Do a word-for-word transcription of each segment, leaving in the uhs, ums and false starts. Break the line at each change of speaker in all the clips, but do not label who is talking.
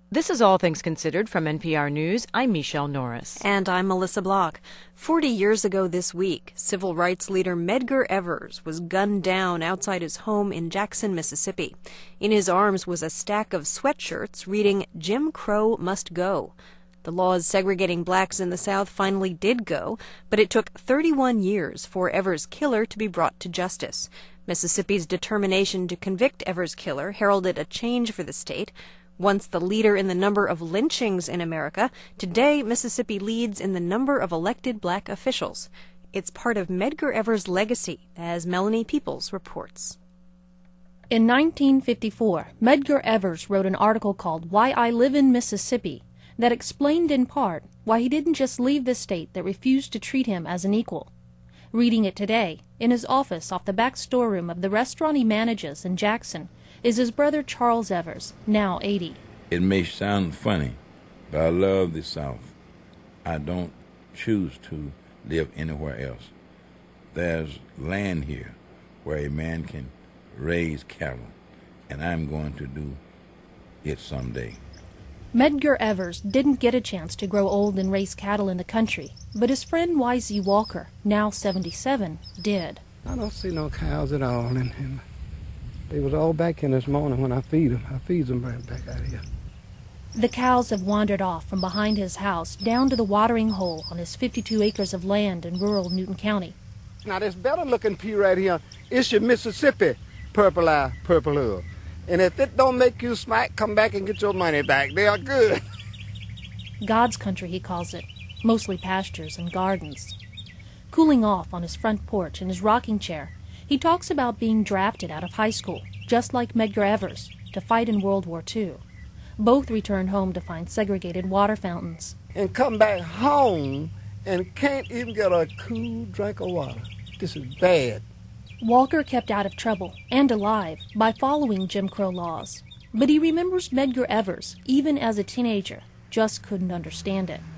This is All Things Considered from N P R News. I'm Michelle Norris.
And I'm Melissa Block. Forty years ago this week, civil rights leader Medgar Evers was gunned down outside his home in Jackson, Mississippi. In his arms was a stack of sweatshirts reading, "Jim Crow must go." The laws segregating blacks in the South finally did go, but it took thirty-one years for Evers' killer to be brought to justice. Mississippi's determination to convict Evers' killer heralded a change for the state. Once the leader in the number of lynchings in America, today Mississippi leads in the number of elected black officials. It's part of Medgar Evers' legacy, as Melanie Peoples reports.
In nineteen fifty-four, Medgar Evers wrote an article called Why I Live in Mississippi that explained in part why he didn't just leave the state that refused to treat him as an equal. Reading it today, in his office off the back storeroom of the restaurant he manages in Jackson, is his brother Charles Evers, now eighty.
It may sound funny, but I love the South. I don't choose to live anywhere else. There's land here where a man can raise cattle, and I'm going to do it someday.
Medgar Evers didn't get a chance to grow old and raise cattle in the country, but his friend Y Z Walker, now seventy-seven, did.
I don't see no cows at all in him. They was all back in this morning when I feed them. I feed them right back out here.
The cows have wandered off from behind his house down to the watering hole on his fifty-two acres of land in rural Newton County.
Now this better looking pea right here, it's your Mississippi purple eye, purple hood. And if it don't make you smack, come back and get your money back. They are good.
God's country, he calls it, mostly pastures and gardens. Cooling off on his front porch in his rocking chair, he talks about being drafted out of high school, just like Medgar Evers, to fight in World War Two. Both returned home to find segregated water fountains.
And come back home and can't even get a cool drink of water. This is bad.
Walker kept out of trouble and alive by following Jim Crow laws. But he remembers Medgar Evers, even as a teenager, just couldn't understand it.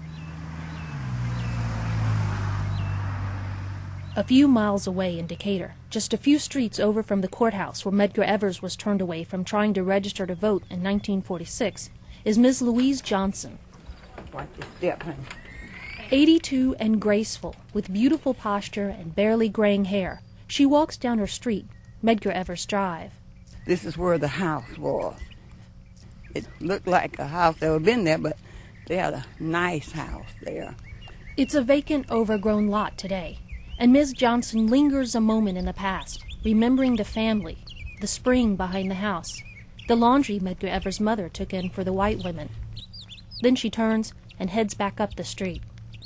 A few miles away in Decatur, just a few streets over from the courthouse where Medgar Evers was turned away from trying to register to vote in nineteen forty-six, is Miz Louise Johnson.
Watch your step, honey.
eighty-two and graceful, with beautiful posture and barely graying hair, she walks down her street, Medgar Evers Drive.
This is where the house was. It looked like a house that had been there, but they had a nice house there.
It's a vacant, overgrown lot today. And Miz Johnson lingers a moment in the past, remembering the family, the spring behind the house, the laundry Medgar Evers' mother took in for the white women. Then she turns and heads back up the street.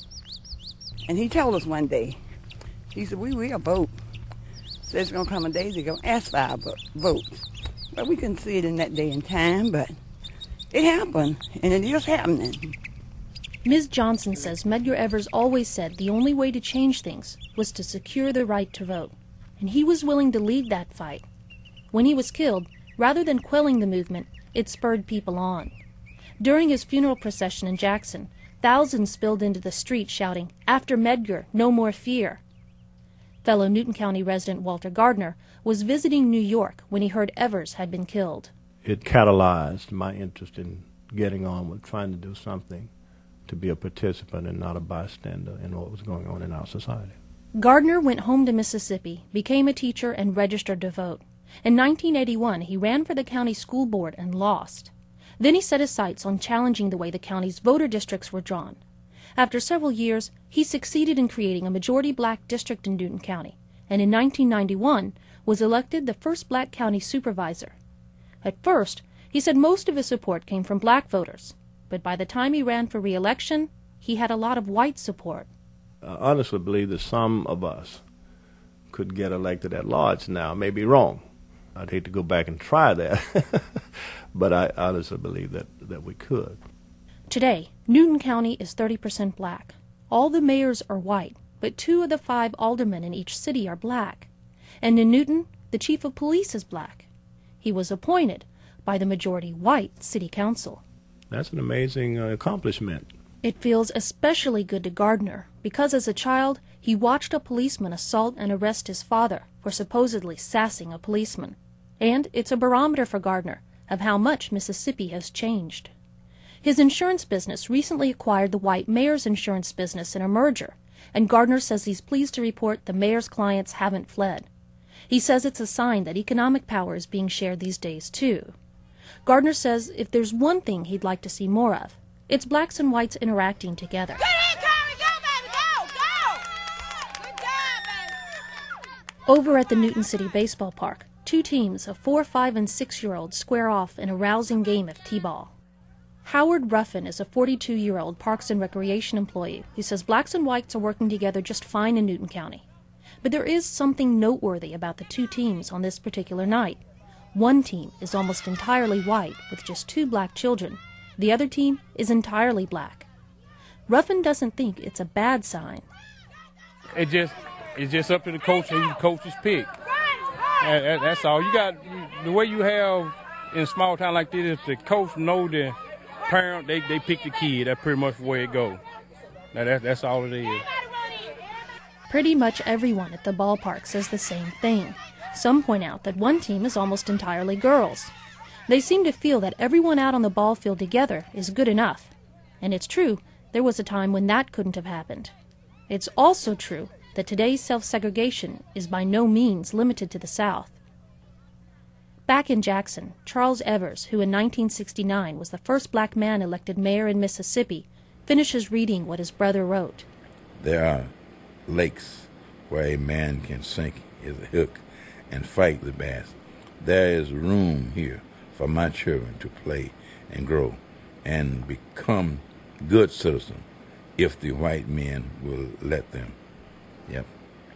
And he told us one day, he said, we will vote. Says it's going to come a day they're going to ask for our votes. Well, we couldn't see it in that day and time, but it happened, and it is happening.
Miz Johnson says Medgar Evers always said the only way to change things was to secure the right to vote, and he was willing to lead that fight. When he was killed, rather than quelling the movement, it spurred people on. During his funeral procession in Jackson, thousands spilled into the street shouting, "After Medgar, no more fear." Fellow Newton County resident Walter Gardner was visiting New York when he heard Evers had been killed.
It catalyzed my interest in getting on with trying to do something to be a participant and not a bystander in what was going on in our society.
Gardner went home to Mississippi, became a teacher, and registered to vote. In nineteen eighty-one, he ran for the county school board and lost. Then he set his sights on challenging the way the county's voter districts were drawn. After several years, he succeeded in creating a majority black district in Newton County, and in nineteen ninety-one was elected the first black county supervisor. At first, he said most of his support came from black voters, but by the time he ran for re-election, he had a lot of white support.
I honestly believe that some of us could get elected at large now. I may be wrong. I'd hate to go back and try that, but I honestly believe that, that we could.
Today, Newton County is thirty percent black. All the mayors are white, but two of the five aldermen in each city are black. And in Newton, the chief of police is black. He was appointed by the majority white city council.
That's an amazing uh, accomplishment.
It feels especially good to Gardner because as a child, he watched a policeman assault and arrest his father for supposedly sassing a policeman. And it's a barometer for Gardner of how much Mississippi has changed. His insurance business recently acquired the white mayor's insurance business in a merger, and Gardner says he's pleased to report the mayor's clients haven't fled. He says it's a sign that economic power is being shared these days, too. Gardner says if there's one thing he'd like to see more of, it's blacks and whites interacting together. Over at the Newton City Baseball Park, two teams of four, five, and six-year-olds square off in a rousing game of t-ball. Howard Ruffin is a forty-two-year-old Parks and Recreation employee who says blacks and whites are working together just fine in Newton County. But there is something noteworthy about the two teams on this particular night. One team is almost entirely white with just two black children. The other team is entirely black. Ruffin doesn't think it's a bad sign.
It just, it's just up to the coach and the coach's pick. And that's all. You got, the way you have in a small town like this, if the coach know the parent, they, they pick the kid. That's pretty much the way it goes. Now that, that's all it is.
Pretty much everyone at the ballpark says the same thing. Some point out that one team is almost entirely girls. They seem to feel that everyone out on the ball field together is good enough. And it's true, there was a time when that couldn't have happened. It's also true that today's self-segregation is by no means limited to the South. Back in Jackson, Charles Evers, who in nineteen sixty-nine was the first black man elected mayor in Mississippi, finishes reading what his brother wrote.
There are lakes where a man can sink his hook and fight the bass. There is room here for my children to play and grow and become good citizens if the white men will let them. Yep.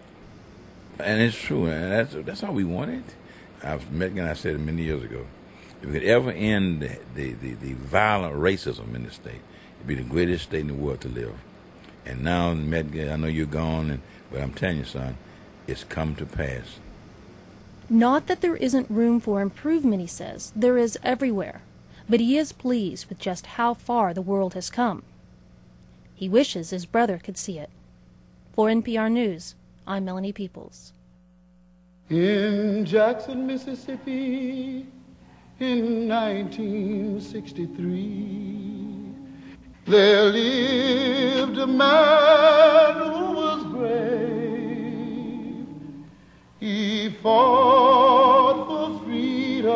And it's true, and that's that's all we wanted. I've met, and I said it many years ago, if we could ever end the, the, the, the violent racism in this state, it'd be the greatest state in the world to live. And now, Medgar, I know you're gone, and, but I'm telling you, son, it's come to pass.
Not that there isn't room for improvement, he says. There is everywhere. But he is pleased with just how far the world has come. He wishes his brother could see it. For N P R News, I'm Melanie Peoples.
In Jackson, Mississippi, in nineteen sixty-three, there lived a man who was brave. He fought for freedom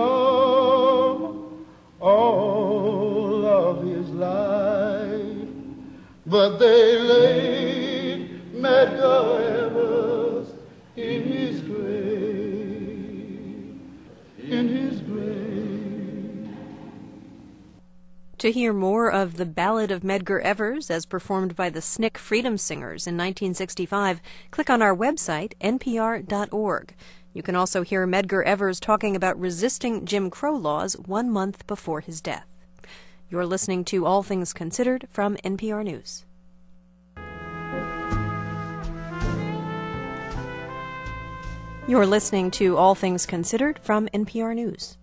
all of his life, but they laid Medgar Evers in his grave, in his grave.
To hear more of the Ballad of Medgar Evers as performed by the S N C C Freedom Singers in nineteen sixty-five, click on our website, N P R dot org. You can also hear Medgar Evers talking about resisting Jim Crow laws one month before his death. You're listening to All Things Considered from N P R News. You're listening to All Things Considered from N P R News.